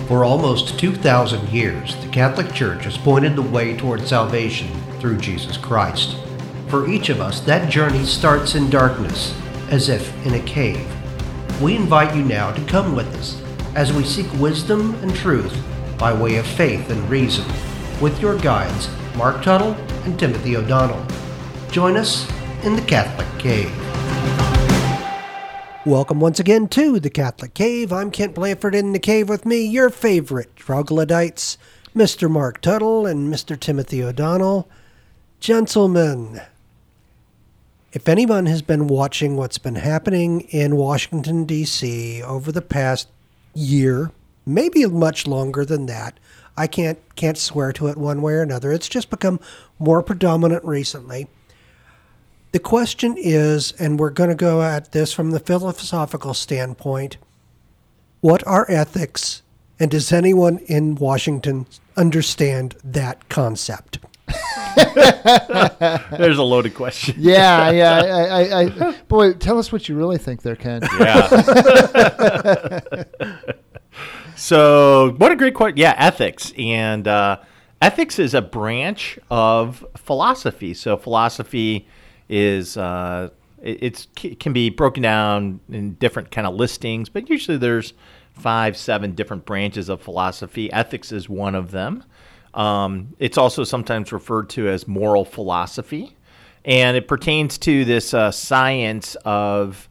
For almost 2,000 years, the Catholic Church has pointed the way toward salvation through Jesus Christ. For each of us, that journey starts in darkness, as if in a cave. We invite you now to come with us as we seek wisdom and truth by way of faith and reason, with your guides, Mark Tuttle and Timothy O'Donnell. Join us in the Catholic Cave. Welcome once again to the Catholic Cave. I'm Kent Blanford. In the cave with me, your favorite troglodytes, Mr. Mark Tuttle and Mr. Timothy O'Donnell. Gentlemen, if anyone has been watching what's been happening in Washington, D.C. over the past year, maybe much longer than that, I can't swear to it one way or another. It's just become more predominant recently. The question is, and we're going to go at this from the philosophical standpoint, what are ethics, and does anyone in Washington understand that concept? There's a loaded question. Yeah. Boy, tell us what you really think there, Ken. Yeah. So, what a great question. Yeah, ethics. And ethics is a branch of philosophy. So, philosophy is can be broken down in different kind of listings, but usually there's 5-7 different branches of philosophy. Ethics is one of them. It's also sometimes referred to as moral philosophy, and it pertains to this science of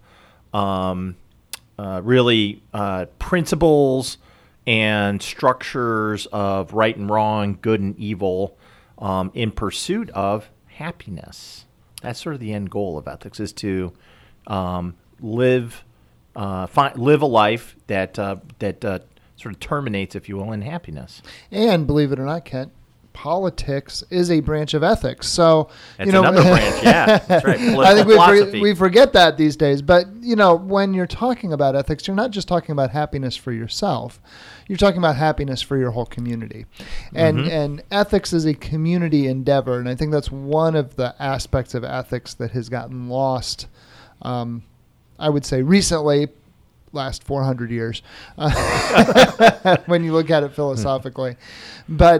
really principles and structures of right and wrong, good and evil, in pursuit of happiness. That's sort of the end goal of ethics, is to live a life that sort of terminates, if you will, in happiness. And believe it or not, Kent, politics is a branch of ethics. So that's another branch. Yeah, that's right. I think we forget that these days. But when you're talking about ethics, you're not just talking about happiness for yourself. You're talking about happiness for your whole community. And ethics is a community endeavor. And I think that's one of the aspects of ethics that has gotten lost, I would say recently, last 400 years, when you look at it philosophically. But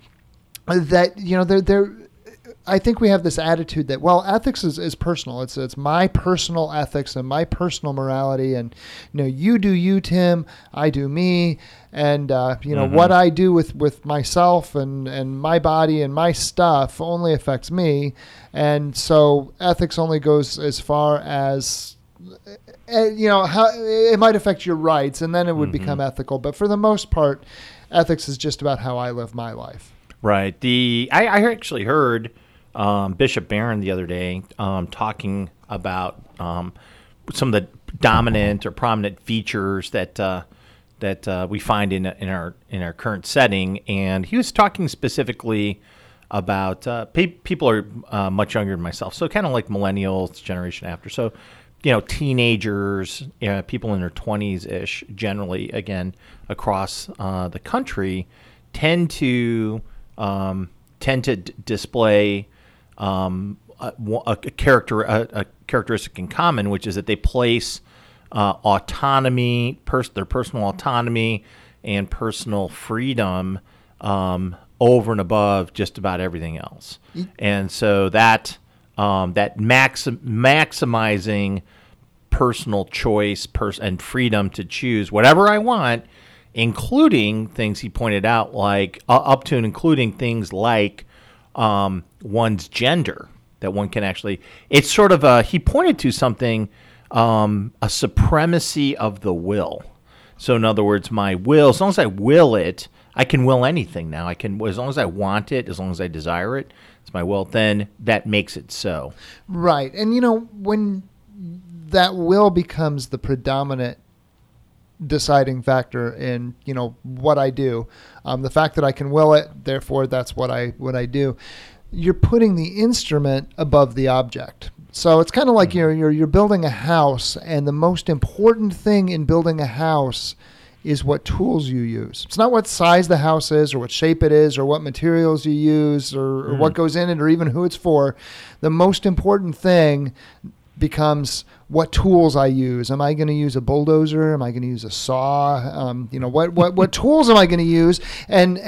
I think we have this attitude that, well, ethics is personal. It's my personal ethics and my personal morality, and you do you, Tim, I do me, and what I do with myself and my body and my stuff only affects me, and so ethics only goes as far as how it might affect your rights, and then it would become ethical. But for the most part, ethics is just about how I live my life. Right. I actually heard Bishop Barron the other day talking about some of the dominant or prominent features that we find in our current setting, and he was talking specifically about people are much younger than myself, so kind of like millennials, generation after. So, teenagers, people in their 20s-ish, generally, again, across the country, tend to display a characteristic in common, which is that they place autonomy, their personal autonomy and personal freedom over and above just about everything else. And so that maximizing personal choice and freedom to choose whatever I want, including things he pointed out, like up to and including things like one's gender, that one can actually, it's sort of he pointed to something, a supremacy of the will. So in other words, my will, as long as I will it, I can will anything now. I can, as long as I want it, as long as I desire it, it's my will, then that makes it so. Right. And when that will becomes the predominant deciding factor in what I do, the fact that I can will it, therefore that's what I do, you're putting the instrument above the object. So it's kind of like you're building a house, and the most important thing in building a house is what tools you use. It's not what size the house is or what shape it is or what materials you use or what goes in it or even who it's for. The most important thing becomes what tools I use. Am I going to use a bulldozer? Am I going to use a saw? What tools am I going to use? And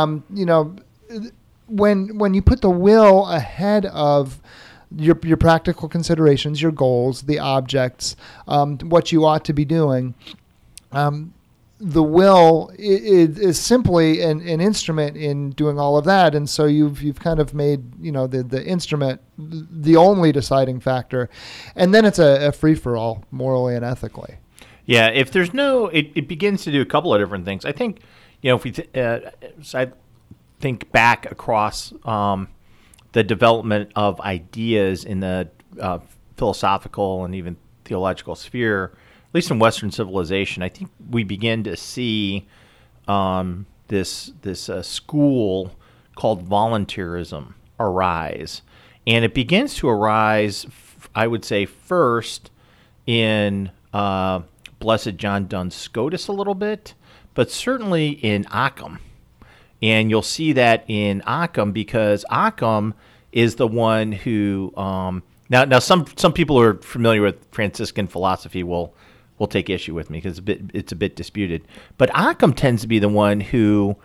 when you put the will ahead of your practical considerations, your goals, the objects, what you ought to be doing, the will is simply an instrument in doing all of that, and so you've kind of made the instrument the only deciding factor, and then it's a free for all morally and ethically. Yeah, if there's it begins to do a couple of different things. I think if we I think back across the development of ideas in the philosophical and even theological sphere, at least in Western civilization, I think we begin to see this school called volunteerism arise. And it begins to arise, I would say, first in Blessed John Duns Scotus a little bit, but certainly in Occam. And you'll see that in Occam because Occam is the one who now some people who are familiar with Franciscan philosophy will take issue with me because it's a bit disputed. But Occam tends to be the one who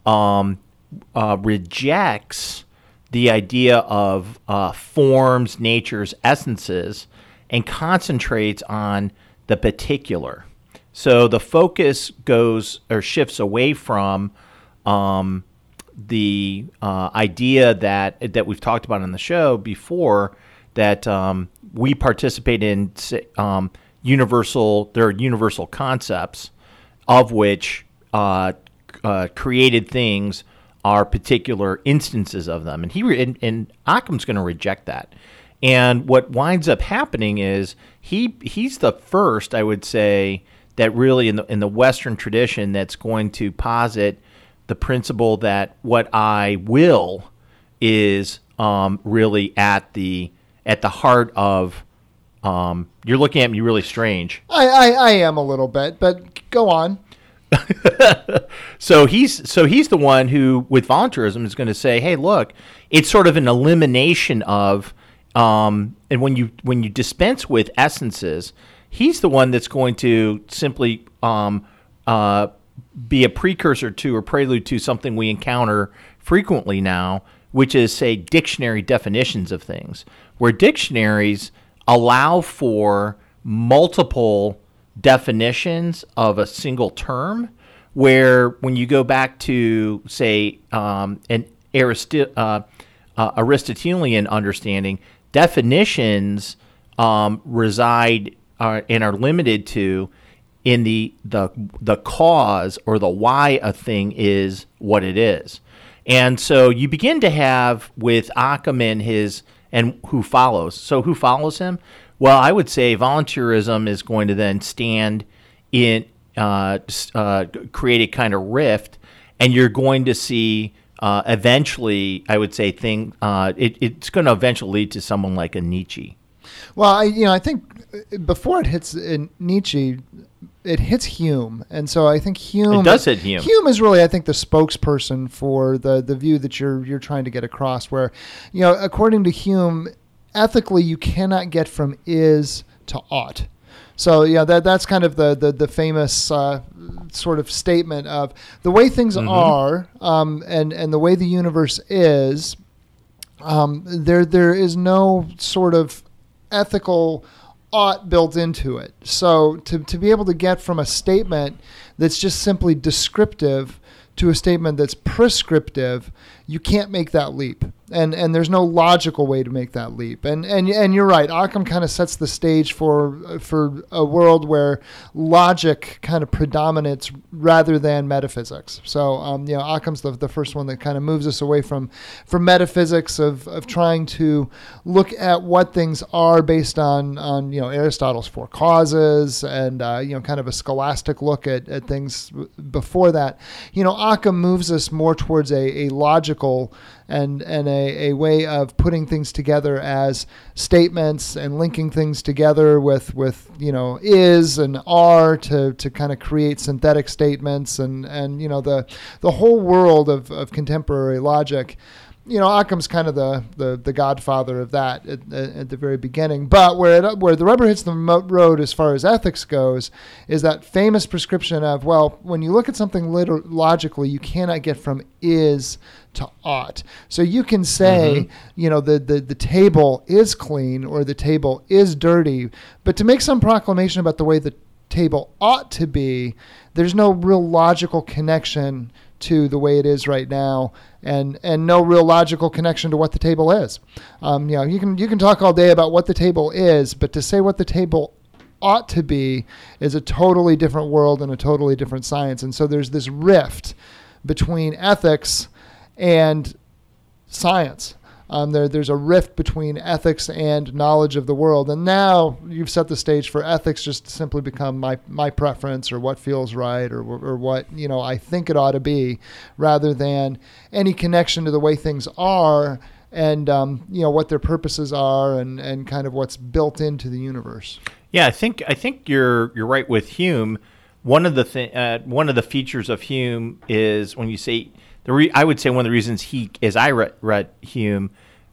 rejects the idea of forms, natures, essences, and concentrates on the particular. So the focus shifts away from the idea that we've talked about on the show before, that we participate in there are universal concepts of which created things are particular instances of them, and Occam's going to reject that. And what winds up happening is he's the first, I would say, that really in the Western tradition that's going to posit the principle that what I will is really at the heart of. You're looking at me really strange. I am a little bit, but go on. So he's the one who, with voluntarism, is going to say, "Hey, look, it's sort of an elimination of, and when you dispense with essences, he's the one that's going to simply be a precursor to or prelude to something we encounter frequently now, which is, say, dictionary definitions of things, where dictionaries allow for multiple definitions of a single term, where when you go back to, say, an Aristotelian understanding, definitions reside and are limited to in the cause or the why a thing is what it is. And so you begin to have with Occam and who follows. So who follows him? Well, I would say volunteerism is going to then stand in, create a kind of rift, and you're going to see eventually, I would say, it's going to eventually lead to someone like a Nietzsche. Well, I think before it hits Nietzsche, it hits Hume, and so I think Hume. It does hit Hume. Hume is really, I think, the spokesperson for the view that you're trying to get across. Where, according to Hume, ethically you cannot get from is to ought. So that's kind of the famous sort of statement of the way things are, and the way the universe is. There is no sort of ethical ought built into it. So to be able to get from a statement that's just simply descriptive to a statement that's prescriptive, you can't make that leap. And there's no logical way to make that leap. And you're right. Occam kind of sets the stage for a world where logic kind of predominates rather than metaphysics. So Occam's the first one that kind of moves us away from metaphysics of trying to look at what things are based on Aristotle's four causes and kind of a scholastic look at things before that. Occam moves us more towards a logical and a way of putting things together as statements and linking things together with is and are to kind of create synthetic statements and the whole world of contemporary logic Occam's kind of the godfather of that at the very beginning. But where the rubber hits the road as far as ethics goes is that famous prescription of, well, when you look at something logically, you cannot get from is to ought. So you can say, the table is clean or the table is dirty, but to make some proclamation about the way the table ought to be, there's no real logical connection to the way it is right now, and no real logical connection to what the table is. You can talk all day about what the table is, but to say what the table ought to be is a totally different world and a totally different science. And so there's this rift between ethics and science. There's a rift between ethics and knowledge of the world. And now you've set the stage for ethics just to simply become my preference or what feels right or what, I think it ought to be, rather than any connection to the way things are and, what their purposes are and kind of what's built into the universe. Yeah, I think you're right with Hume. One of the features of Hume is when you say I would say one of the reasons as I read Hume,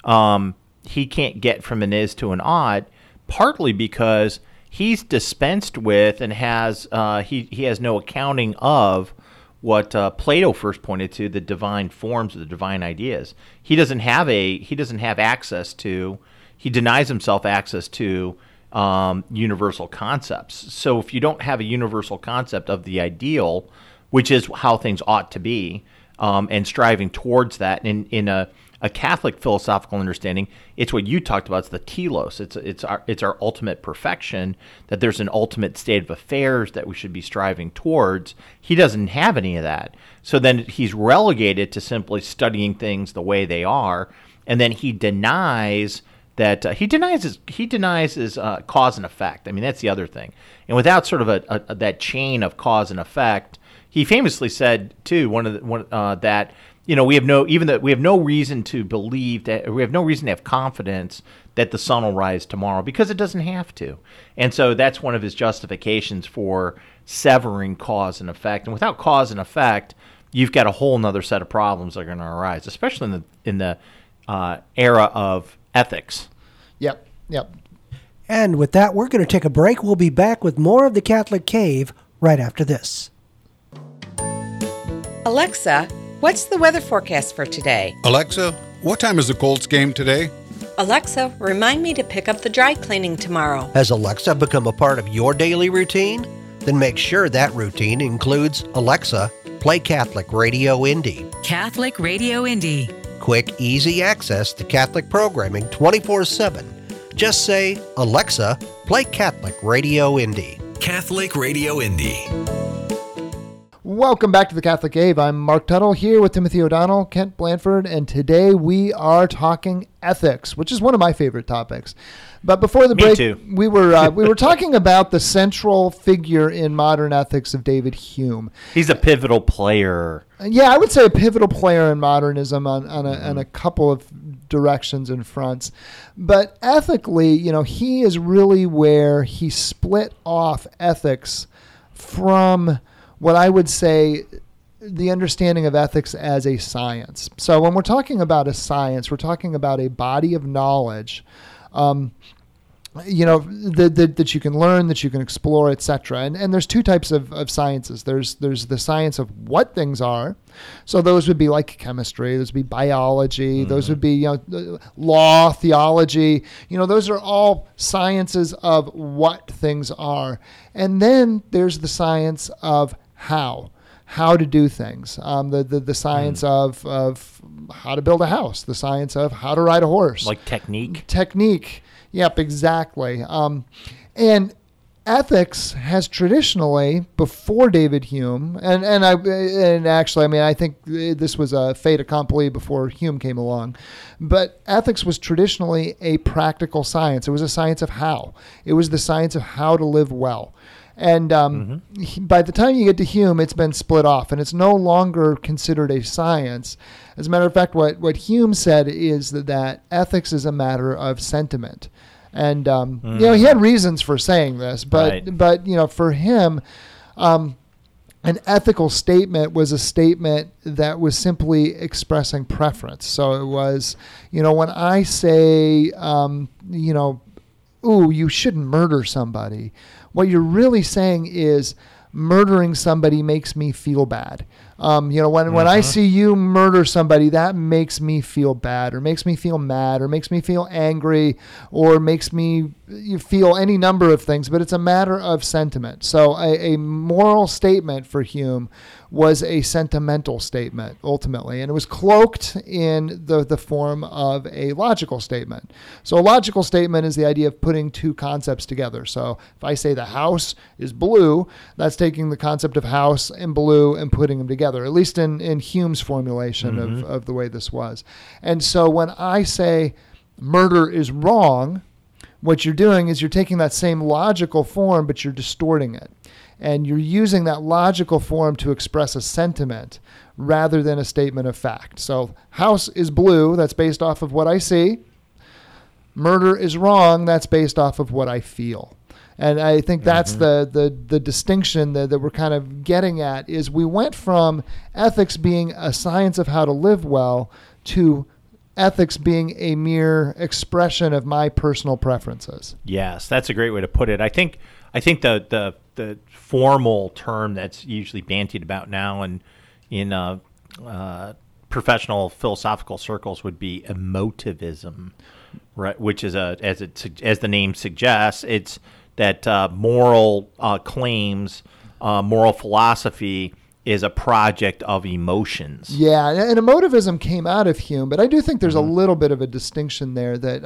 he can't get from an is to an ought, partly because he's dispensed with and has he has no accounting of what Plato first pointed to, the divine forms or the divine ideas. He doesn't have access to. He denies himself access to universal concepts. So if you don't have a universal concept of the ideal, which is how things ought to be, and striving towards that, in a Catholic philosophical understanding, it's what you talked about. It's the telos. It's our ultimate perfection. That there's an ultimate state of affairs that we should be striving towards. He doesn't have any of that. So then he's relegated to simply studying things the way they are, and then he denies that he denies his cause and effect. I mean, that's the other thing. And without sort of that chain of cause and effect. He famously said too that we have no reason to believe that, we have no reason to have confidence that the sun will rise tomorrow, because it doesn't have to. And so that's one of his justifications for severing cause and effect. And without cause and effect, you've got a whole nother set of problems that are going to arise, especially in the era of ethics. Yep. And with that, we're going to take a break. We'll be back with more of the Catholic Cave right after this. Alexa, what's the weather forecast for today? Alexa, what time is the Colts game today? Alexa, remind me to pick up the dry cleaning tomorrow. Has Alexa become a part of your daily routine? Then make sure that routine includes Alexa, play Catholic Radio Indy. Catholic Radio Indy. Quick, easy access to Catholic programming 24/7. Just say, Alexa, play Catholic Radio Indy. Catholic Radio Indy. Welcome back to the Catholic Cave. I'm Mark Tuttle here with Timothy O'Donnell, Kent Blanford, and today we are talking ethics, which is one of my favorite topics. But before the break, we were talking about the central figure in modern ethics of David Hume. He's a pivotal player. Yeah, I would say a pivotal player in modernism on a couple of directions and fronts. But ethically, he is really where he split off ethics from what I would say the understanding of ethics as a science. So when we're talking about a science, we're talking about a body of knowledge, that you can learn, that you can explore, etc. And there's two types of sciences. There's the science of what things are. So those would be like chemistry, those would be biology, those would be law, theology. Those are all sciences of what things are. And then there's the science of how to do things. The science of how to build a house, the science of how to ride a horse. Like technique. Yep, exactly. And ethics has traditionally, before David Hume, and actually, I think this was a fait accompli before Hume came along, but ethics was traditionally a practical science. It was a science of how. It was the science of how to live well. And by the time you get to Hume, it's been split off, and it's no longer considered a science. As a matter of fact, what Hume said is that ethics is a matter of sentiment. And, he had reasons for saying this, but for him, An ethical statement was a statement that was simply expressing preference. So it was, when I say, ooh, you shouldn't murder somebody, what you're really saying is murdering somebody makes me feel bad. When I see you murder somebody, that makes me feel bad, or makes me feel mad, or makes me feel angry, or makes me feel any number of things, but it's a matter of sentiment. So a moral statement for Hume was a sentimental statement, ultimately, and it was cloaked in the form of a logical statement. So a logical statement is the idea of putting two concepts together. So if I say the house is blue, that's taking the concept of house and blue and putting them together, at least in Hume's formulation of the way this was. And so when I say murder is wrong, what you're doing is you're taking that same logical form, but you're distorting it. And you're using that logical form to express a sentiment rather than a statement of fact. So house is blue, that's based off of what I see. Murder is wrong, that's based off of what I feel. And I think that's the distinction that we're kind of getting at, is we went from ethics being a science of how to live well to ethics being a mere expression of my personal preferences. Yes, that's a great way to put it. I think the formal term that's usually bandied about now and in professional philosophical circles would be emotivism, right? Which is as the name suggests, it's that moral claims, moral philosophy is a project of emotions. Yeah, and emotivism came out of Hume, but I do think there's a little bit of a distinction there that,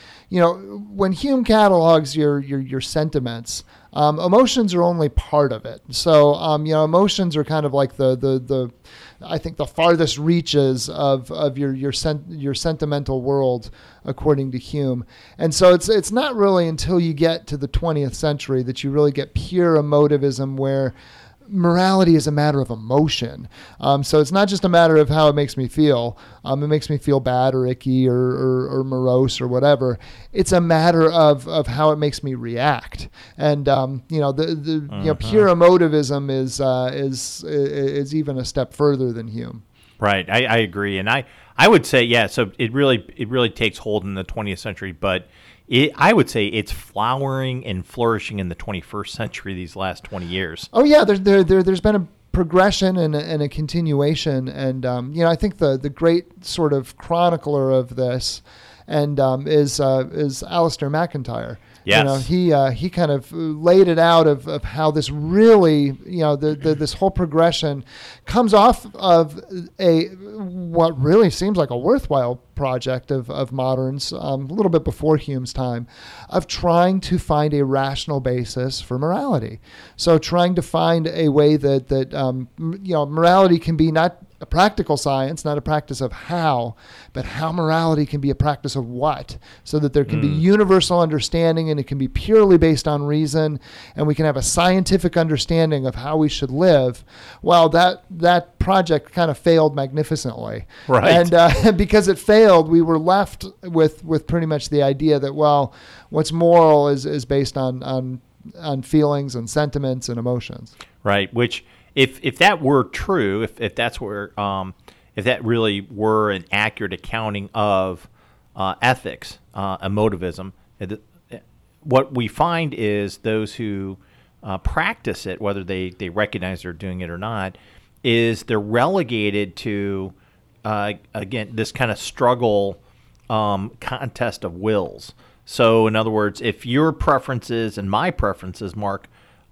when Hume catalogs your sentiments, emotions are only part of it. So, emotions are kind of like the I think the farthest reaches of your sentimental world, according to Hume. And so it's not really until you get to the 20th century that you really get pure emotivism, where morality is a matter of emotion. So it's not just a matter of how it makes me feel. It makes me feel bad or icky or morose or whatever. It's a matter of how it makes me react. And pure emotivism is even a step further than Hume. Right, I agree, and I would say So it really takes hold in the 20th century, but I would say it's flowering and flourishing in the 21st century these last 20 years. Oh yeah, there's been a progression and a continuation, and I think the great sort of chronicler of this is Alistair MacIntyre. Yes. He kind of laid it out of how this really, this whole progression comes off of what really seems like a worthwhile project of moderns, a little bit before Hume's time, of trying to find a rational basis for morality. So trying to find a way that morality can be not a practical science, not a practice of how, but how morality can be a practice of what, so that there can be universal understanding, and it can be purely based on reason, and we can have a scientific understanding of how we should live. Well, that project kind of failed magnificently. Right. And because it failed, we were left with pretty much the idea that, well, what's moral is based on feelings and sentiments and emotions. Right, which if that were true, if that's where if that really were an accurate accounting of ethics, emotivism, what we find is those who practice it, whether they recognize they're doing it or not, is they're relegated to again this kind of struggle contest of wills. So in other words, if your preferences and my preferences, Mark,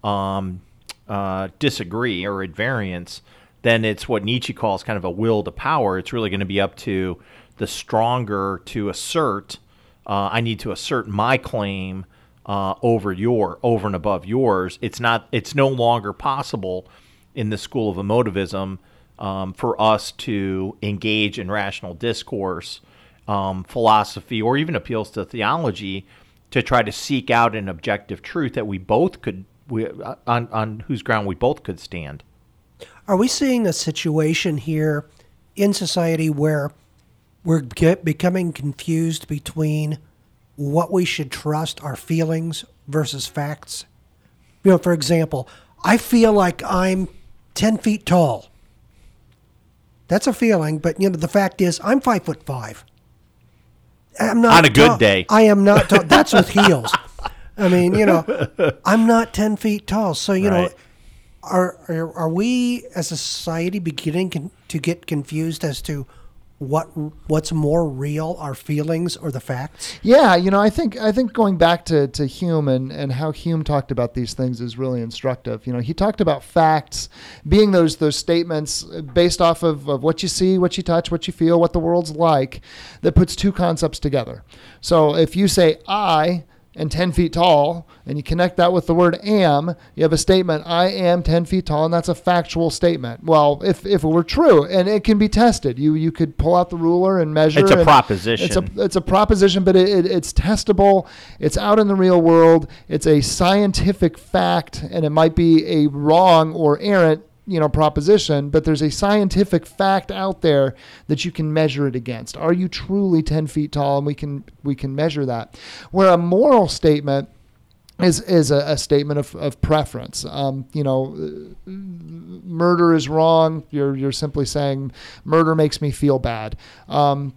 disagree or at variance, then it's what Nietzsche calls kind of a will to power. It's really going to be up to the stronger to assert. I need to assert my claim over and above yours. It's no longer possible in the school of emotivism for us to engage in rational discourse, philosophy, or even appeals to theology to try to seek out an objective truth that we both could. On whose ground we both could stand. Are we seeing a situation here in society where we're becoming confused between what we should trust, our feelings versus facts? For example, I feel like I'm 10 feet tall. That's a feeling, but the fact is, I'm 5'5". I'm not on a good day. I am not tall. That's with heels. I mean, I'm not 10 feet tall. So, Right. are we as a society beginning to get confused as to what's more real, our feelings or the facts? Yeah, I think going back to Hume and how Hume talked about these things is really instructive. He talked about facts being those statements based off of what you see, what you touch, what you feel, what the world's like, that puts two concepts together. So if you say I and 10 feet tall, and you connect that with the word am, you have a statement, I am 10 feet tall, and that's a factual statement. Well, if it were true, and it can be tested, you could pull out the ruler and measure. It's a proposition. It's a proposition, but it's testable. It's out in the real world. It's a scientific fact, and it might be a wrong or errant proposition, but there's a scientific fact out there that you can measure it against. Are you truly 10 feet tall? And we can measure that. Where a moral statement is a statement of preference. Murder is wrong. You're simply saying murder makes me feel bad. A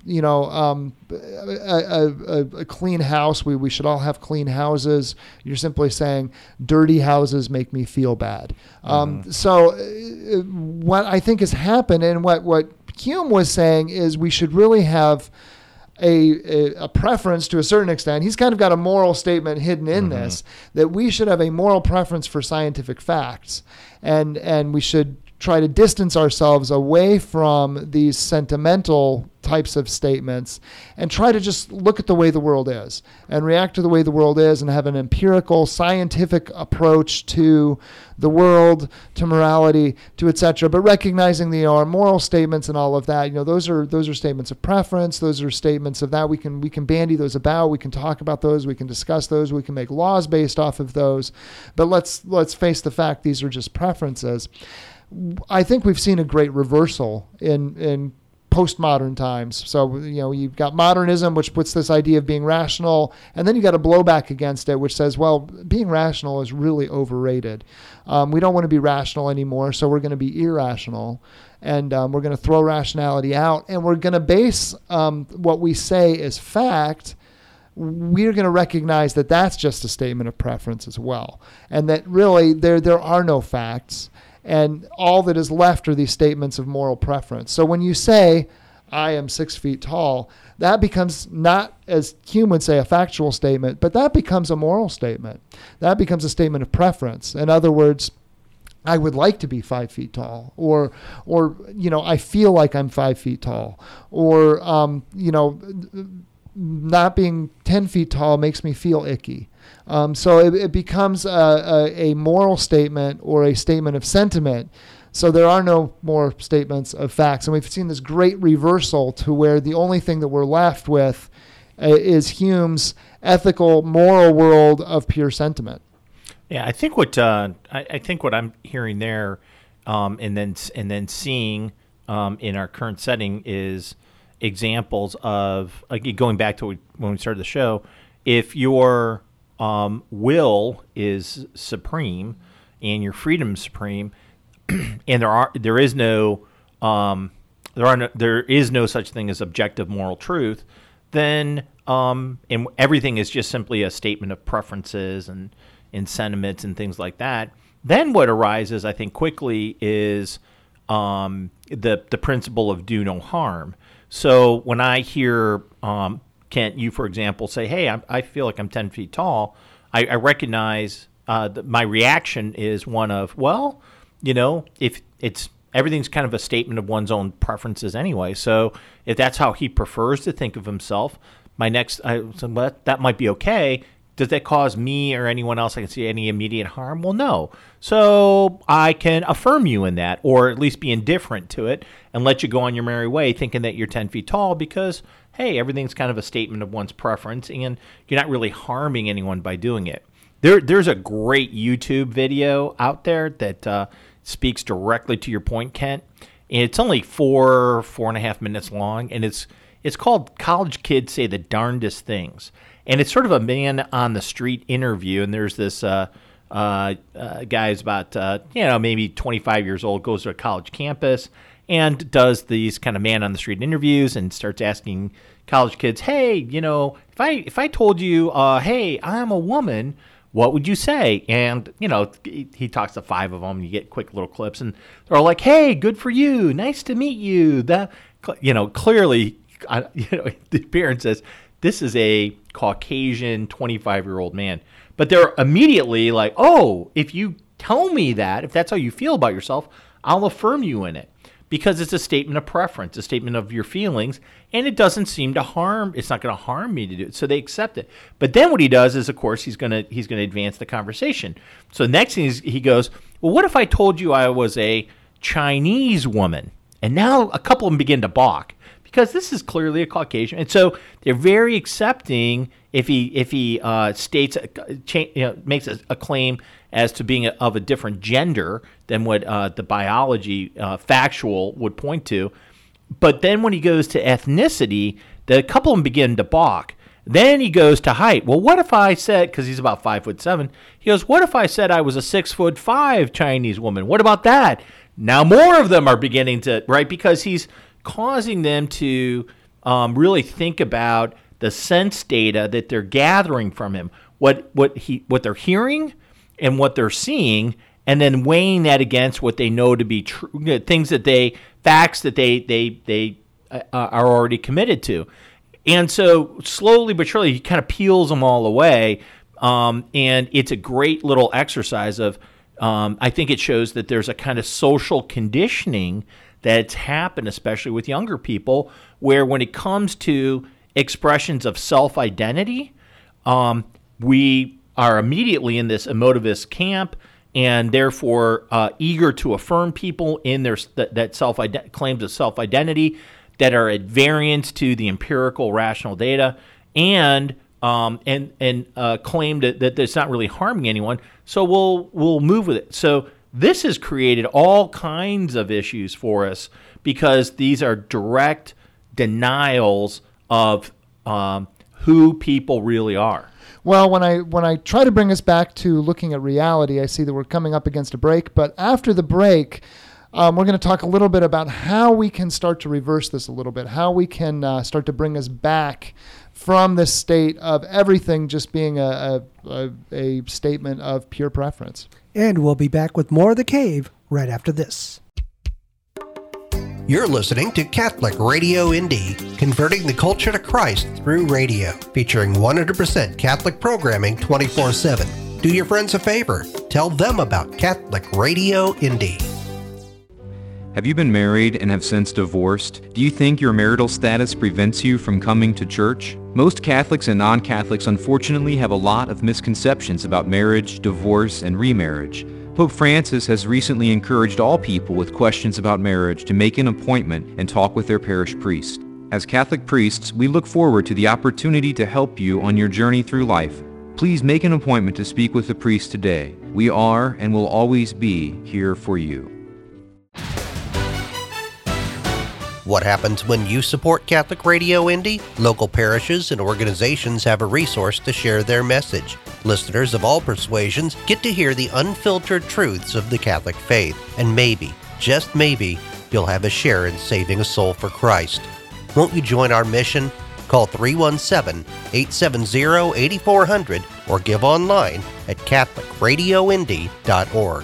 clean house. We should all have clean houses. You're simply saying dirty houses make me feel bad. So what I think has happened, and what Hume was saying, is we should really have a preference to a certain extent. He's kind of got a moral statement hidden in this, that we should have a moral preference for scientific facts, and we should try to distance ourselves away from these sentimental types of statements and try to just look at the way the world is and react to the way the world is and have an empirical, scientific approach to the world, to morality, to etc. But recognizing our moral statements and all of that, those are statements of preference. Those are statements of that. We can bandy those about. We can talk about those. We can discuss those. We can make laws based off of those. But let's face the fact, these are just preferences. I think we've seen a great reversal in postmodern times. So, you've got modernism, which puts this idea of being rational, and then you got a blowback against it, which says, well, being rational is really overrated. We don't want to be rational anymore, so we're going to be irrational, and we're going to throw rationality out, and we're going to base what we say as fact. We're going to recognize that that's just a statement of preference as well, and that really there are no facts. And all that is left are these statements of moral preference. So when you say, I am 6 feet tall, that becomes not, as Hume would say, a factual statement, but that becomes a moral statement. That becomes a statement of preference. In other words, I would like to be 5 feet tall, or I feel like I'm 5 feet tall, or, not being 10 feet tall makes me feel icky. So it becomes a moral statement or a statement of sentiment. So there are no more statements of facts. And we've seen this great reversal to where the only thing that we're left with is Hume's ethical, moral world of pure sentiment. Yeah, I think what I'm hearing there, and then seeing in our current setting is examples of, going back to when we started the show, if your will is supreme and your freedom is supreme, and there is no such thing as objective moral truth, then and everything is just simply a statement of preferences and sentiments and things like that. Then what arises, I think, quickly is the principle of do no harm. So when I hear Kent, you, for example, say, hey, I feel like I'm 10 feet tall, I recognize my reaction is one of, well, if it's everything's kind of a statement of one's own preferences anyway. So if that's how he prefers to think of himself, that might be okay. Does that cause me or anyone else I can see any immediate harm? Well, no. So I can affirm you in that, or at least be indifferent to it and let you go on your merry way thinking that you're 10 feet tall because, hey, everything's kind of a statement of one's preference and you're not really harming anyone by doing it. There's a great YouTube video out there that speaks directly to your point, Kent. And it's only 4.5 minutes long, and it's called College Kids Say the Darndest Things. And it's sort of a man on the street interview, and there's this guy's about maybe 25 years old, goes to a college campus and does these kind of man on the street interviews and starts asking college kids, hey, if I told you, hey, I'm a woman, what would you say? And, he talks to 5 of them, and you get quick little clips, and they're all like, hey, good for you. Nice to meet you. Clearly, the parent says, this is a Caucasian 25-year-old man. But they're immediately like, oh, if you tell me that, if that's how you feel about yourself, I'll affirm you in it. Because it's a statement of preference, a statement of your feelings, and it doesn't seem to harm. It's not going to harm me to do it, so they accept it. But then what he does is, of course, he's going to advance the conversation. So the next thing is he goes, well, what if I told you I was a Chinese woman? And now a couple of them begin to balk because this is clearly a Caucasian, and so they're very accepting if he states makes a claim as to being of a different gender than what the biology factual would point to. But then when he goes to ethnicity, the couple of them begin to balk. Then he goes to height. Well, what if I said, because he's about 5'7", he goes, what if I said I was a 6'5" Chinese woman? What about that? Now more of them are beginning to, right? Because he's causing them to really think about the sense data that they're gathering from him, what they're hearing and what they're seeing, and then weighing that against what they know to be true, facts that they are already committed to. And so slowly but surely, he kind of peels them all away. And it's a great little exercise of, I think it shows that there's a kind of social conditioning that's happened, especially with younger people, where when it comes to expressions of self-identity, we are immediately in this emotivist camp, and therefore eager to affirm people in their that claims of self-identity that are at variance to the empirical rational data, and claim that it's not really harming anyone. So we'll move with it. So this has created all kinds of issues for us because these are direct denials of who people really are. Well, when I try to bring us back to looking at reality, I see that we're coming up against a break. But after the break, we're going to talk a little bit about how we can start to reverse this a little bit, how we can start to bring us back from this state of everything just being a statement of pure preference. And we'll be back with more of The Cave right after this. You're listening to Catholic Radio Indy, converting the culture to Christ through radio, featuring 100% Catholic programming 24/7. Do your friends a favor. Tell them about Catholic Radio Indy. Have you been married and have since divorced? Do you think your marital status prevents you from coming to church? Most Catholics and non-Catholics unfortunately have a lot of misconceptions about marriage, divorce, and remarriage. Pope Francis has recently encouraged all people with questions about marriage to make an appointment and talk with their parish priest. As Catholic priests, we look forward to the opportunity to help you on your journey through life. Please make an appointment to speak with the priest today. We are and will always be here for you. What happens when you support Catholic Radio Indy? Local parishes and organizations have a resource to share their message. Listeners of all persuasions get to hear the unfiltered truths of the Catholic faith, and maybe, just maybe, you'll have a share in saving a soul for Christ. Won't you join our mission? Call 317-870-8400 or give online at CatholicRadioIndy.org.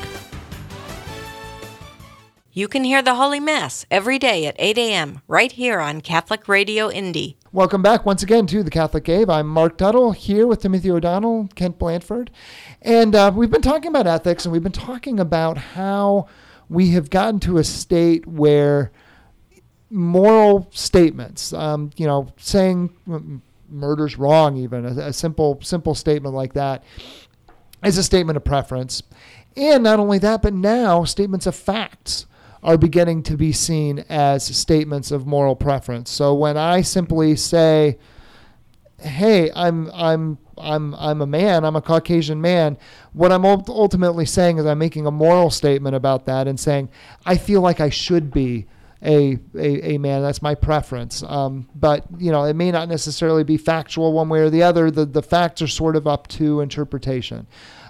You can hear the Holy Mass every day at 8 a.m. right here on Catholic Radio Indy. Welcome back once again to the Catholic Cave. I'm Mark Tuttle here with Timothy O'Donnell, Kent Blanford. And we've been talking about ethics, and we've been talking about how we have gotten to a state where moral statements, saying murder's wrong even, a simple statement like that is a statement of preference. And not only that, but now statements of facts are beginning to be seen as statements of moral preference. So when I simply say, "Hey, I'm a man. I'm a Caucasian man," what I'm ultimately saying is I'm making a moral statement about that and saying I feel like I should be a man. That's my preference. But it may not necessarily be factual one way or the other. The facts are sort of up to interpretation.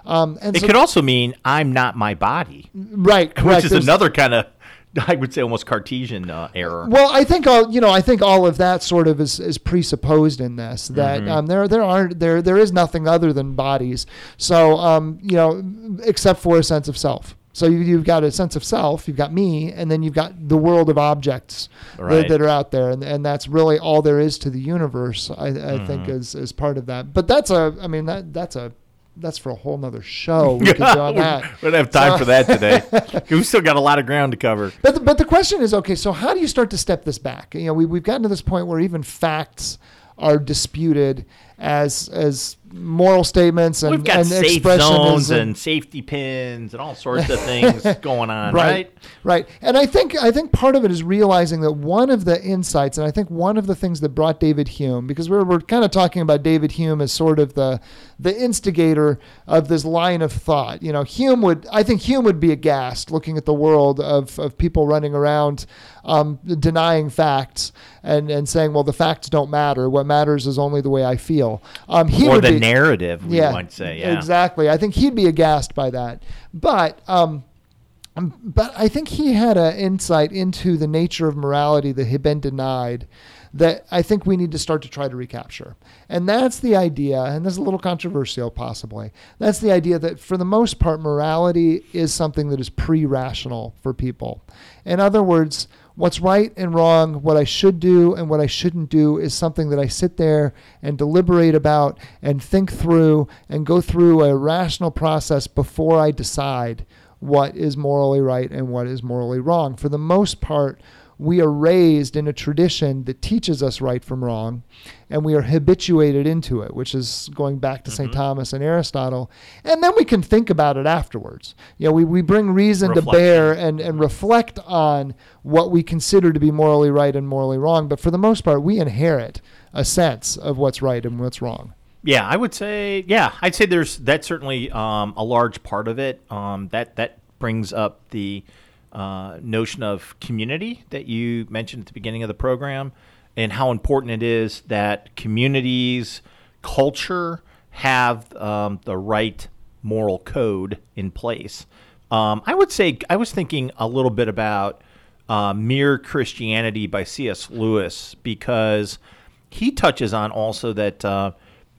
It could also mean I'm not my body, right? Correct. Which is another kind of, I would say, almost Cartesian error. Well, I think all of that sort of is presupposed in this, that there is nothing other than bodies. So except for a sense of self. So you've got a sense of self, you've got me, and then you've got the world of objects that are out there, and that's really all there is to the universe. I think is part of that. But that's for a whole nother show. We could do on that. We don't have time for that today. We've still got a lot of ground to cover. But the question is, okay, so how do you start to step this back? We've gotten to this point where even facts are disputed as moral statements and we've got and safe zones and safety pins and all sorts of things going on, right? Right. And I think part of it is realizing that one of the insights, and I think one of the things that brought David Hume, because we're kind of talking about David Hume as sort of the instigator of this line of thought. Hume would be aghast looking at the world of people running around denying facts and saying, well, the facts don't matter. What matters is only the way I feel. Narrative, we might say. Yeah, exactly. I think he'd be aghast by that. But I think he had an insight into the nature of morality that had been denied that I think we need to start to try to recapture. And that's the idea, and this is a little controversial possibly, that's the idea that for the most part, morality is something that is pre-rational for people. In other words, what's right and wrong, what I should do and what I shouldn't do is something that I sit there and deliberate about and think through and go through a rational process before I decide what is morally right and what is morally wrong. For the most part, we are raised in a tradition that teaches us right from wrong, and we are habituated into it, which is going back to St. Thomas and Aristotle. And then we can think about it afterwards. We bring reason to bear and reflect on what we consider to be morally right and morally wrong. But for the most part, we inherit a sense of what's right and what's wrong. Yeah, I'd say that's certainly a large part of it. That brings up the notion of community that you mentioned at the beginning of the program, and how important it is that communities, culture have the right moral code in place. I would say I was thinking a little bit about Mere Christianity by C.S. Lewis, because he touches on also that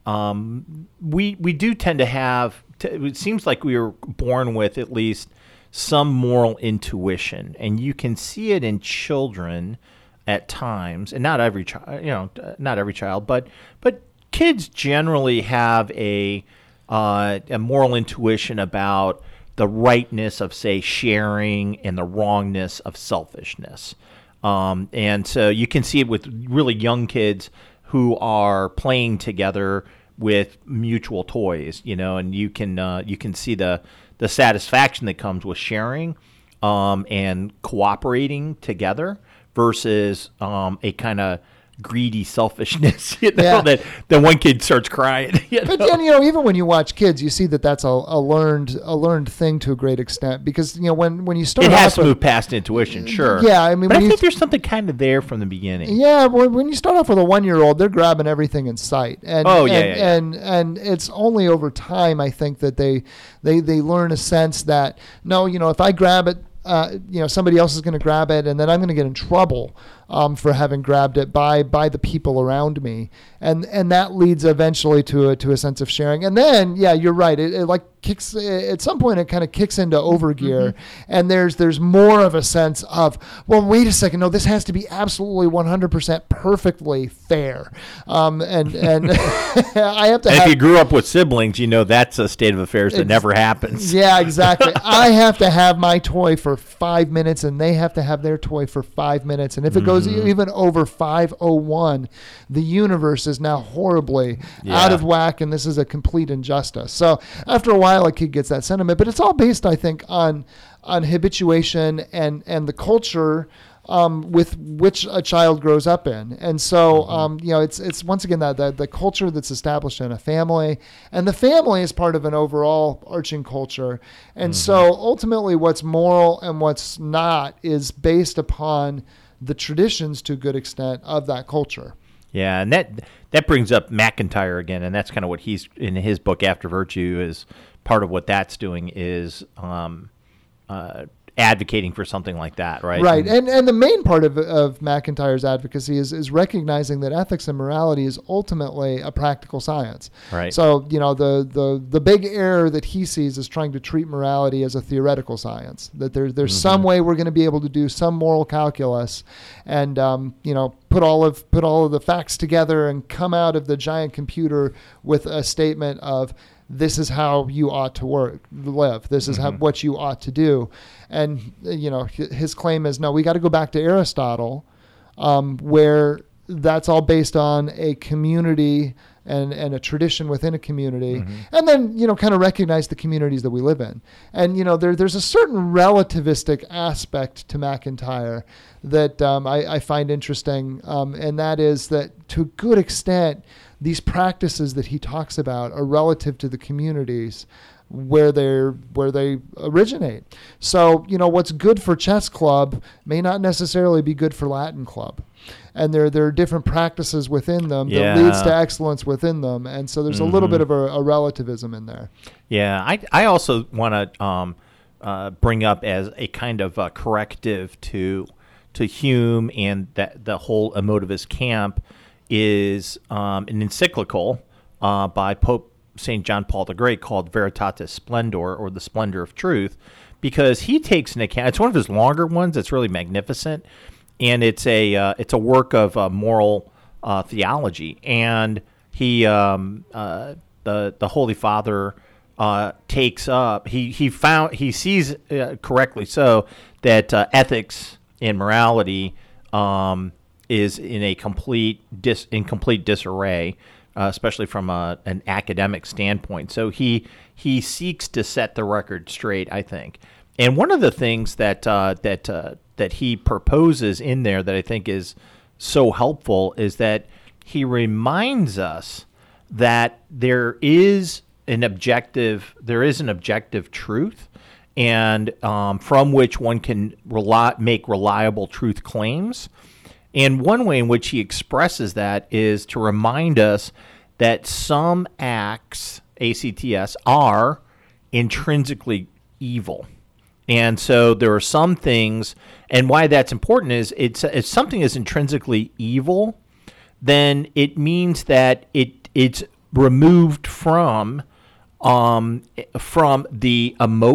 we do tend to have, it seems like we were born with at least some moral intuition, and you can see it in children at times, and not every child, but kids generally have a moral intuition about the rightness of, say, sharing and the wrongness of selfishness. And so you can see it with really young kids who are playing together with mutual toys, and you can see the satisfaction that comes with sharing and cooperating together versus a kind of greedy selfishness, that one kid starts crying. But even when you watch kids, you see that that's a learned thing to a great extent, because when you start, it has to move past intuition, sure. Yeah, I mean, but I think there's something kind of there from the beginning. Yeah, when you start off with a 1-year-old, they're grabbing everything in sight, and and it's only over time I think that they learn a sense that if I grab it, somebody else is going to grab it, and then I'm going to get in trouble for having grabbed it by the people around me, and that leads eventually to a sense of sharing. And then, yeah, you're right. It like kicks at some point. It kind of kicks into overgear, and there's more of a sense of, well, wait a second, no, this has to be absolutely 100% perfectly fair. And I have to. And if you grew up with siblings, that's a state of affairs that never happens. Yeah, exactly. I have to have my toy for 5 minutes, and they have to have their toy for 5 minutes, and if it goes even over 5:01, the universe is now horribly out of whack, and this is a complete injustice. So after a while, a kid gets that sentiment, but it's all based, I think, on habituation and the culture with which a child grows up in. And so, it's once again the culture that's established in a family, and the family is part of an overall arching culture. And so ultimately what's moral and what's not is based upon the traditions to a good extent of that culture. Yeah, and that brings up McIntyre again, and that's kind of what he's in his book After Virtue is part of what that's doing is advocating for something like that, right? Right, and the main part of McIntyre's advocacy is recognizing that ethics and morality is ultimately a practical science. Right. So, the big error that he sees is trying to treat morality as a theoretical science, that there's some way we're going to be able to do some moral calculus and, put all of the facts together and come out of the giant computer with a statement of, this is how you ought to live. This is what you ought to do. And, his claim is, no, we got to go back to Aristotle, where that's all based on a community and a tradition within a community. And then, kind of recognize the communities that we live in. And, there's a certain relativistic aspect to McIntyre that I find interesting. And that is that to a good extent, these practices that he talks about are relative to the communities where they originate. So, what's good for chess club may not necessarily be good for Latin club. And there are different practices within them that leads to excellence within them. And so there's a little bit of a relativism in there. Yeah, I also want to bring up as a kind of a corrective to Hume and that the whole emotivist camp is an encyclical by Pope St. John Paul the Great called Veritatis Splendor, or the Splendor of Truth, because he takes into account, it's one of his longer ones, it's really magnificent, and it's a work of moral theology, and he the Holy Father takes up, he sees correctly so that ethics and morality is in complete disarray, especially from an academic standpoint. So he seeks to set the record straight, I think. And one of the things that he proposes in there that I think is so helpful is that he reminds us that there is an objective truth, and from which one can make reliable truth claims. And one way in which he expresses that is to remind us that some acts, ACTS, are intrinsically evil. And so there are some things, and why that's important is if something is intrinsically evil, then it means that it's removed from the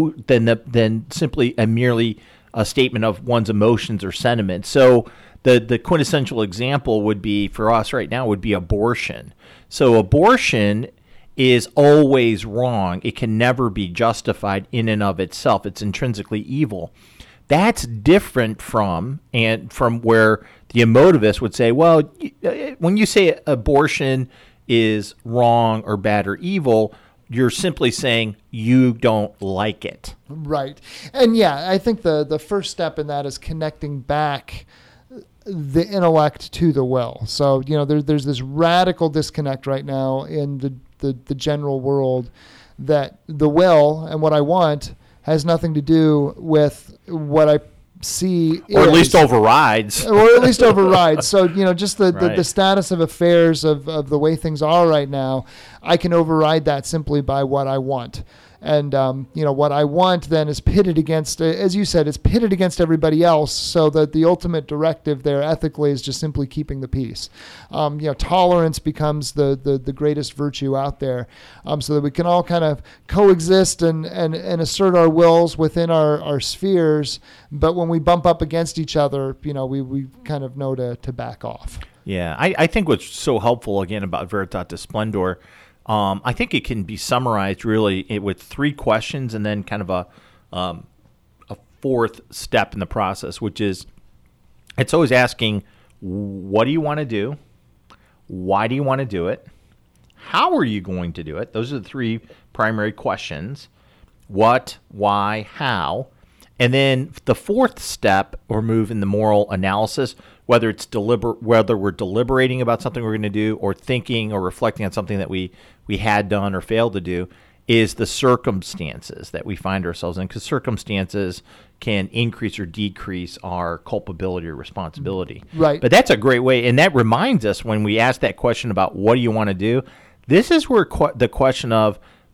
than simply merely a statement of one's emotions or sentiments. So the quintessential example would be, for us right now, would be abortion. So abortion is always wrong. It can never be justified in and of itself. It's intrinsically evil. That's different from where the emotivist would say, well, when you say abortion is wrong or bad or evil, you're simply saying you don't like it. Right. And yeah, I think the first step in that is connecting back the intellect to the will. So, there's this radical disconnect right now in the general world that the will and what I want has nothing to do with what I see or at least overrides. So, just the status of affairs of the way things are right now, I can override that simply by what I want. And, what I want then is pitted against, as you said, it's pitted against everybody else, so that the ultimate directive there ethically is just simply keeping the peace. Tolerance becomes the greatest virtue out there, so that we can all kind of coexist and assert our wills within our spheres. But when we bump up against each other, we kind of know to back off. Yeah, I think what's so helpful, again, about Veritatis Splendor, I think it can be summarized really with 3 questions and then kind of a fourth step in the process, which is it's always asking, what do you want to do? Why do you want to do it? How are you going to do it? Those are the 3 primary questions. What, why, how? And then the fourth step or move in the moral analysis, whether we're deliberating about something we're going to do or thinking or reflecting on something that we had done or failed to do, is the circumstances that we find ourselves in, because circumstances can increase or decrease our culpability or responsibility. Right. But that's a great way, and that reminds us when we ask that question about what do you want to do, this is where the question of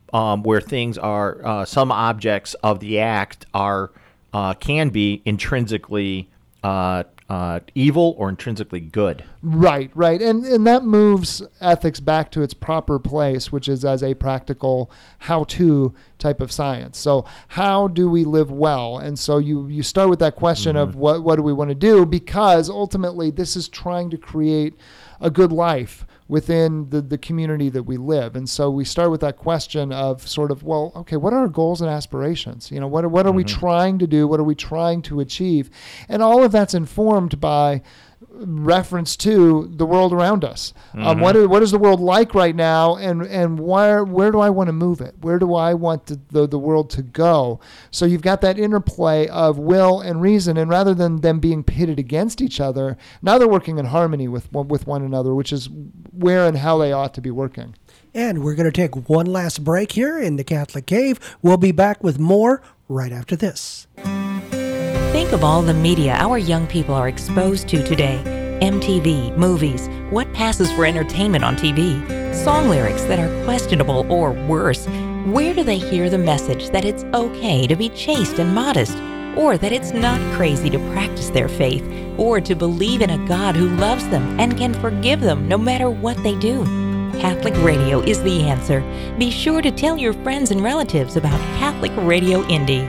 where things are some objects of the act are can be intrinsically evil or intrinsically good. Right. And that moves ethics back to its proper place, which is as a practical how-to type of science. So how do we live well? And so you start with that question of what do we want to do? Because ultimately this is trying to create a good life within the community that we live. And so we start with that question of sort of, well, okay, what are our goals and aspirations? What are we trying to do? What are we trying to achieve? And all of that's informed by reference to the world around us. What is the world like right now, and where do I want to move it? Where do I want the world to go? So you've got that interplay of will and reason, and rather than them being pitted against each other, now they're working in harmony with one another, which is where and how they ought to be working. And we're going to take one last break here in the Catholic Cave. We'll be back with more right after this. Think of all the media our young people are exposed to today. MTV, movies, what passes for entertainment on TV, song lyrics that are questionable or worse. Where do they hear the message that it's okay to be chaste and modest, or that it's not crazy to practice their faith, or to believe in a God who loves them and can forgive them no matter what they do? Catholic Radio is the answer. Be sure to tell your friends and relatives about Catholic Radio Indy.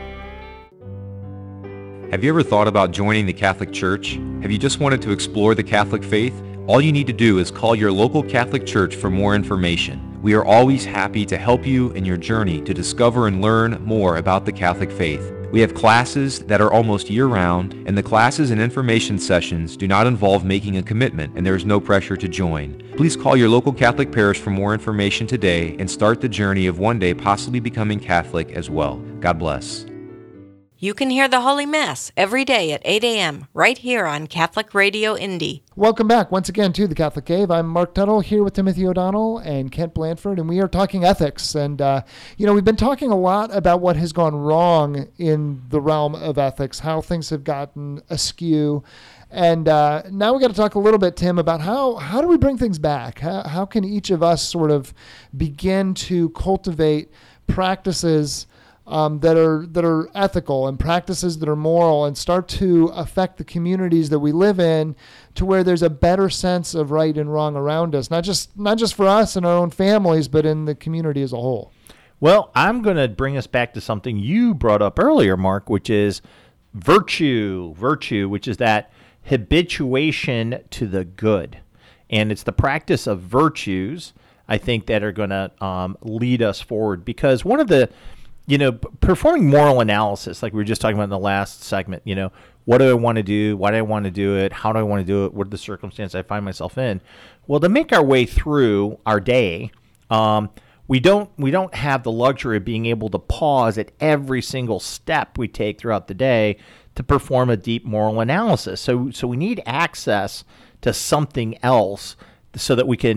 Have you ever thought about joining the Catholic Church? Have you just wanted to explore the Catholic faith? All you need to do is call your local Catholic church for more information. We are always happy to help you in your journey to discover and learn more about the Catholic faith. We have classes that are almost year-round, and the classes and information sessions do not involve making a commitment, and there is no pressure to join. Please call your local Catholic parish for more information today and start the journey of one day possibly becoming Catholic as well. God bless. You can hear the Holy Mass every day at 8 a.m. right here on Catholic Radio Indy. Welcome back once again to the Catholic Cave. I'm Mark Tuttle here with Timothy O'Donnell and Kent Blanford, and we are talking ethics. And, we've been talking a lot about what has gone wrong in the realm of ethics, how things have gotten askew. And now we got to talk a little bit, Tim, about how do we bring things back? How can each of us sort of begin to cultivate practices that are ethical and practices that are moral and start to affect the communities that we live in to where there's a better sense of right and wrong around us, not just for us and our own families, but in the community as a whole. Well, I'm going to bring us back to something you brought up earlier, Mark, which is virtue, which is that habituation to the good. And it's the practice of virtues, I think, that are going to lead us forward. Because one of the performing moral analysis, like we were just talking about in the last segment, what do I want to do? Why do I want to do it? How do I want to do it? What are the circumstances I find myself in? Well, to make our way through our day, we don't have the luxury of being able to pause at every single step we take throughout the day to perform a deep moral analysis. So we need access to something else so that we can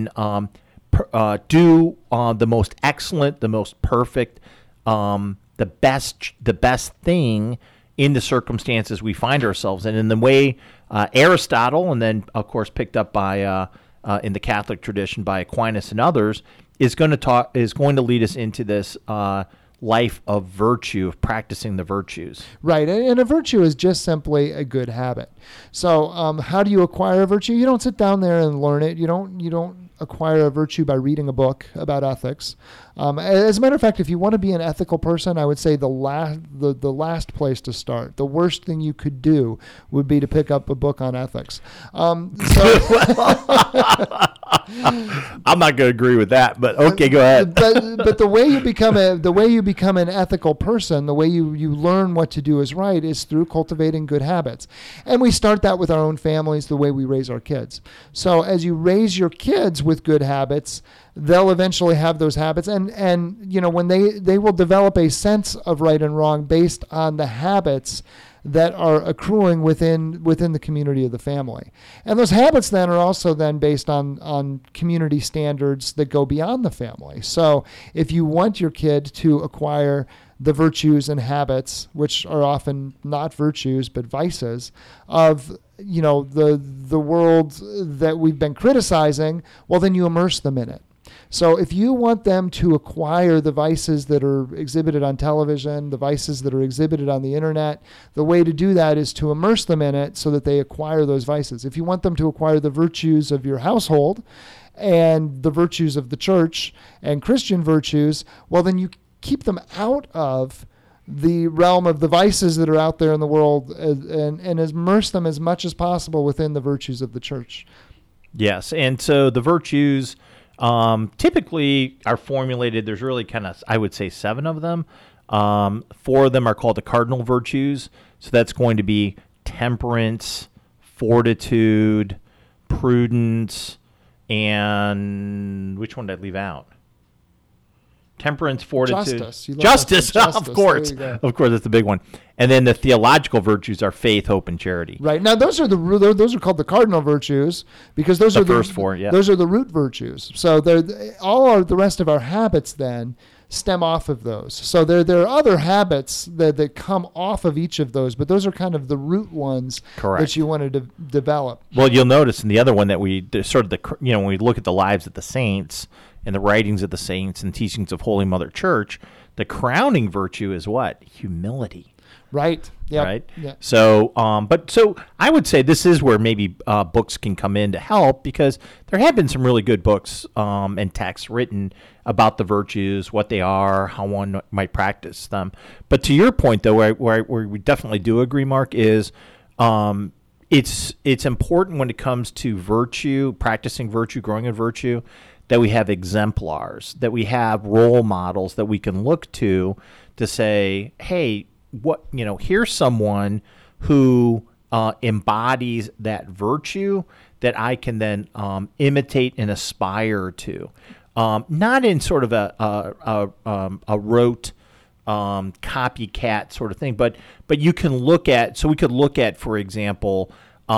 do the most excellent, the most perfect, the best thing in the circumstances we find ourselves in. And the way Aristotle, and then of course picked up by in the Catholic tradition by Aquinas and others, is going to lead us into this life of virtue, of practicing the virtues. Right, and a virtue is just simply a good habit. So how do you acquire a virtue? You don't sit down there and learn it. You don't acquire a virtue by reading a book about ethics. As a matter of fact, if you want to be an ethical person, I would say the last place to start, the worst thing you could do would be to pick up a book on ethics. I'm not going to agree with that, but okay, go ahead. But the way you become an ethical person, the way you learn what to do is right, is through cultivating good habits. And we start that with our own families, the way we raise our kids. So as you raise your kids with good habits, they'll eventually have those habits, and when they will develop a sense of right and wrong based on the habits that are accruing within the community of the family. And those habits then are also then based on community standards that go beyond the family. So if you want your kid to acquire the virtues and habits, which are often not virtues but vices, of the world that we've been criticizing, well, then you immerse them in it. So if you want them to acquire the vices that are exhibited on television, the vices that are exhibited on the internet, the way to do that is to immerse them in it so that they acquire those vices. If you want them to acquire the virtues of your household and the virtues of the church and Christian virtues, well, then you keep them out of the realm of the vices that are out there in the world and immerse them as much as possible within the virtues of the church. Yes, and so the virtues typically are formulated. There's really kind of, I would say, 7 of them. 4 of them are called the cardinal virtues. So that's going to be temperance, fortitude, prudence, and which one did I leave out? Temperance, fortitude, justice. Of course, that's the big one. And then the theological virtues are faith, hope, and charity. Right. Now those are called the cardinal virtues because those are the first 4. Yeah. Those are the root virtues. So the rest of our habits then stem off of those. So there are other habits that come off of each of those, but those are kind of the root ones. Correct. That you want to develop. Well, you'll notice in the other one that when we look at the lives of the saints and the writings of the saints and teachings of Holy Mother Church, the crowning virtue is what? Humility. Right. Yeah. Right. Yeah. So, so I would say this is where maybe books can come in to help, because there have been some really good books and texts written about the virtues, what they are, how one might practice them. But to your point, though, where we definitely do agree, Mark, is it's important when it comes to virtue, practicing virtue, growing in virtue, that we have exemplars, that we have role models that we can look to say, hey, here's someone who embodies that virtue that I can then imitate and aspire to, not in sort of a rote copycat sort of thing, but you can look at. So we could look at, for example,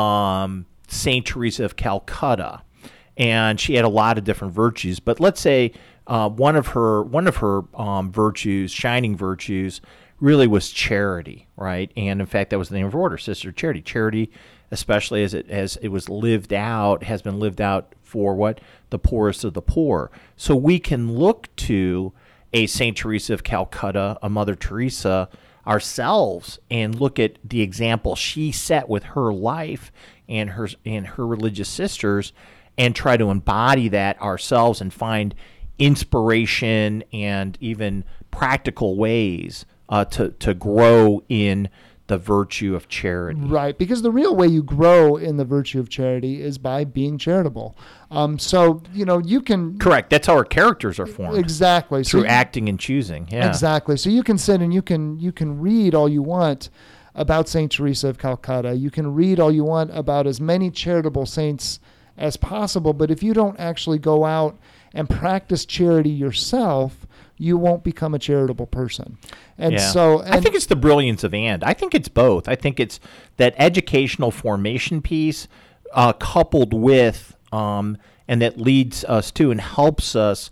Saint Teresa of Calcutta, and she had a lot of different virtues. But let's say one of her virtues, shining virtues, really was charity, right? And in fact, that was the name of her order, Sister Charity. Charity, especially as it was lived out, has been lived out for what? The poorest of the poor. So we can look to a Saint Teresa of Calcutta, a Mother Teresa, ourselves, and look at the example she set with her life and her religious sisters, and try to embody that ourselves and find inspiration and even practical ways to grow in the virtue of charity. Right, because the real way you grow in the virtue of charity is by being charitable. So, you can... Correct. That's how our characters are formed. Exactly. Through acting and choosing. Yeah. Exactly. So you can sit and you can read all you want about St. Teresa of Calcutta. You can read all you want about as many charitable saints as possible, but if you don't actually go out and practice charity yourself, you won't become a charitable person. And I think it's the brilliance of and. I think it's both. I think it's that educational formation piece coupled with, and that leads us to and helps us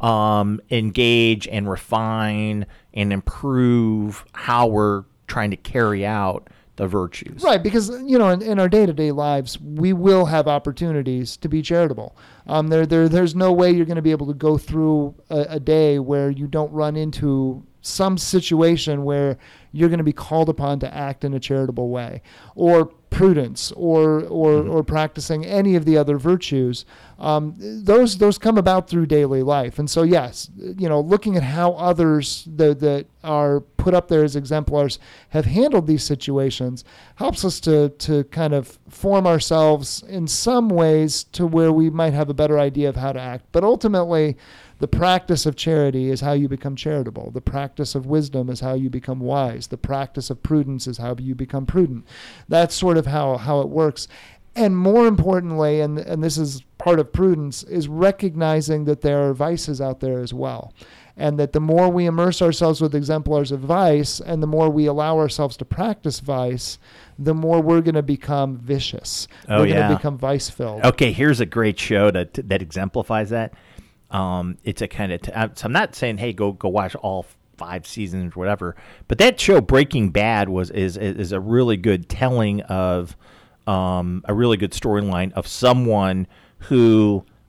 engage and refine and improve how we're trying to carry out the virtues. Right, because, in our day-to-day lives, we will have opportunities to be charitable. There's no way you're going to be able to go through a day where you don't run into some situation where you're going to be called upon to act in a charitable way, or prudence, or practicing any of the other virtues. Those come about through daily life. And so, yes, looking at how others that are put up there as exemplars have handled these situations helps us to kind of form ourselves in some ways to where we might have a better idea of how to act. But ultimately, the practice of charity is how you become charitable. The practice of wisdom is how you become wise. The practice of prudence is how you become prudent. That's sort of how it works. And more importantly, and this is part of prudence, is recognizing that there are vices out there as well. And that the more we immerse ourselves with exemplars of vice, and the more we allow ourselves to practice vice, the more we're going to become vicious. We're going to become vice-filled. Okay, here's a great show that exemplifies that. It's a kind of so I'm not saying, hey, go watch all 5 seasons or whatever, but that show Breaking Bad is a really good telling of a really good storyline of someone who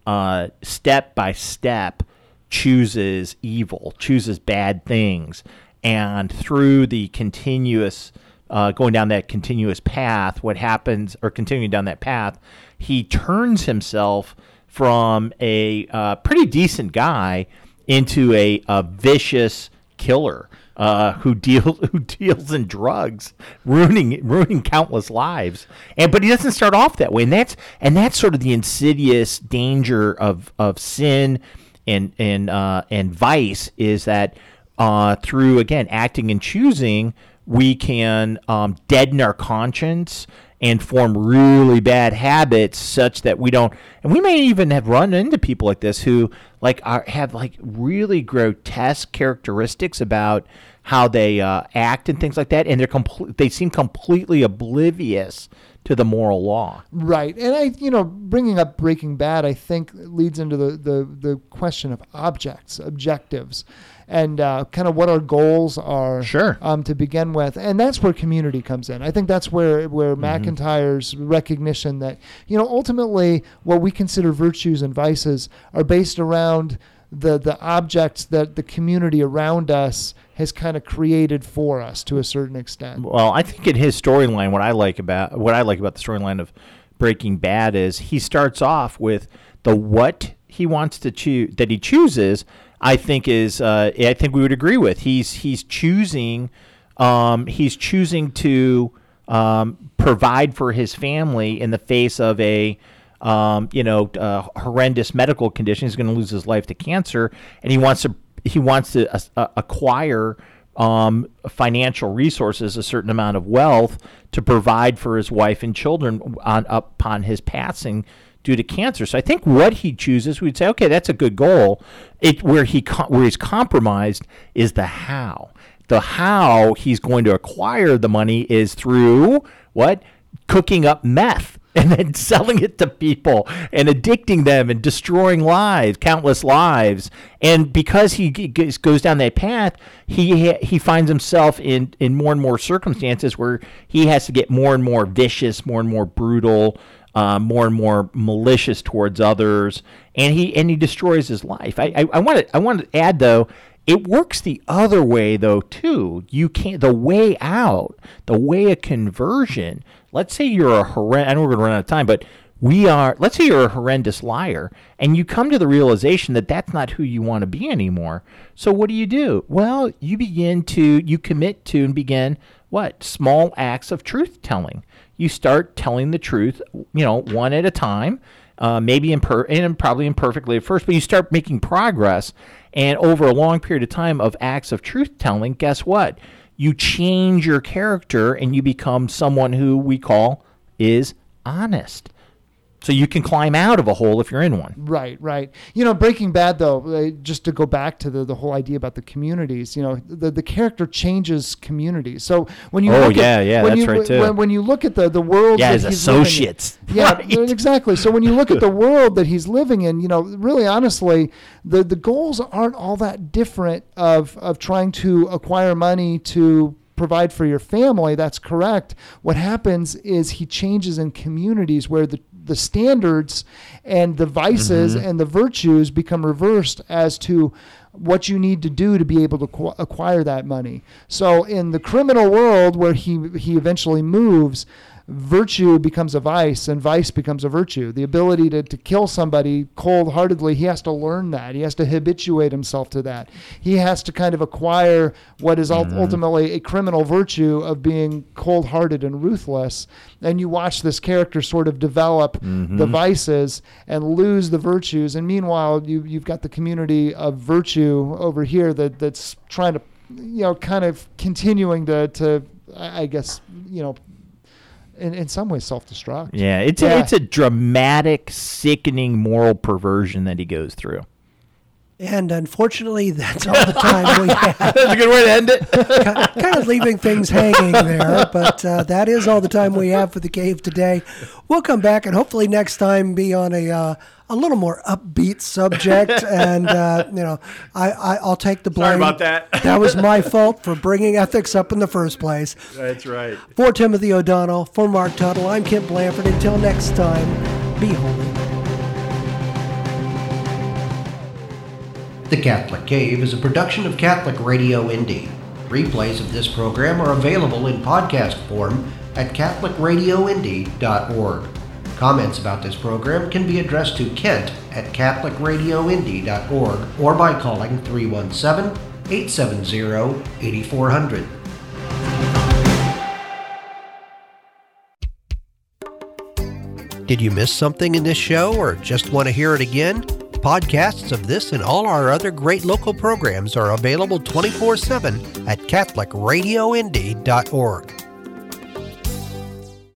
step by step chooses evil, chooses bad things, and through the continuous going down that continuous path, what happens, or continuing down that path, he turns himself from a pretty decent guy into a vicious killer who deals in drugs, ruining countless lives. But he doesn't start off that way, and that's sort of the insidious danger of sin and vice, is that through, again, acting and choosing, we can deaden our conscience and form really bad habits such that we don't. And we may even have run into people like this who have really grotesque characteristics about how they act and things like that, and they seem completely oblivious to the moral law. Right. And bringing up Breaking Bad, I think leads into the question of objectives, and kind of what our goals are. Sure. To begin with. And that's where community comes in. I think that's where McIntyre's recognition that, ultimately what we consider virtues and vices are based around the objects that the community around us has kind of created for us to a certain extent. Well, I think in his storyline, what I like about the storyline of Breaking Bad is he starts off with what he wants to choose, that he chooses. I think we would agree with. He's choosing to provide for his family in the face of a horrendous medical condition. He's going to lose his life to cancer, and he wants to acquire financial resources, a certain amount of wealth, to provide for his wife and children upon his passing due to cancer. So I think what he chooses, we'd say, okay, that's a good goal. Where he's compromised is the how. The how he's going to acquire the money is through what? Cooking up meth and then selling it to people and addicting them and destroying countless lives. And because he goes down that path, he finds himself in more and more circumstances where he has to get more and more vicious, more and more brutal, more and more malicious towards others, and he destroys his life. I want to add, though, it works the other way though too. The way out, the way of conversion. Let's say you're a horrendous. I know we're going to run out of time, but let's say you're a horrendous liar, and you come to the realization that that's not who you want to be anymore. So what do? Well, you commit to and begin what? Small acts of truth telling. You start telling the truth, one at a time, maybe and probably imperfectly at first, but you start making progress. And over a long period of time of acts of truth telling, guess what? You change your character and you become someone who we call is honest. So you can climb out of a hole if you're in one. Right. Breaking Bad, though, just to go back to the whole idea about the communities, the character changes communities. So when you look when you look at the world, his associates. Right. Exactly. So when you look at the world that he's living in, really honestly, the goals aren't all that different of trying to acquire money to provide for your family. That's correct. What happens is he changes in communities where the standards and the vices and the virtues become reversed as to what you need to do to be able to acquire that money. So in the criminal world where he eventually moves, virtue becomes a vice and vice becomes a virtue. The ability to kill somebody cold-heartedly, he has to learn that. He has to habituate himself to that. He has to kind of acquire what is ultimately a criminal virtue of being cold-hearted and ruthless. And you watch this character sort of develop the vices and lose the virtues. And meanwhile, you've got the community of virtue over here that's trying to, kind of continuing to I guess, in some ways self-destruct. Yeah, it's a dramatic, sickening moral perversion that he goes through. And unfortunately, that's all the time we have. That's a good way to end it. Kind of leaving things hanging there, but that is all the time we have for The Cave today. We'll come back and hopefully next time be on a little more upbeat subject. And, I'll take the blame. Sorry about that. That was my fault for bringing ethics up in the first place. That's right. For Timothy O'Donnell, for Mark Tuttle, I'm Kent Blanford. Until next time, be holy. The Catholic Cave is a production of Catholic Radio Indy. Replays of this program are available in podcast form at catholicradioindy.org. Comments about this program can be addressed to Kent at catholicradioindy.org or by calling 317-870-8400. Did you miss something in this show or just want to hear it again? Podcasts of this and all our other great local programs are available 24/7 at catholicradioindy.org.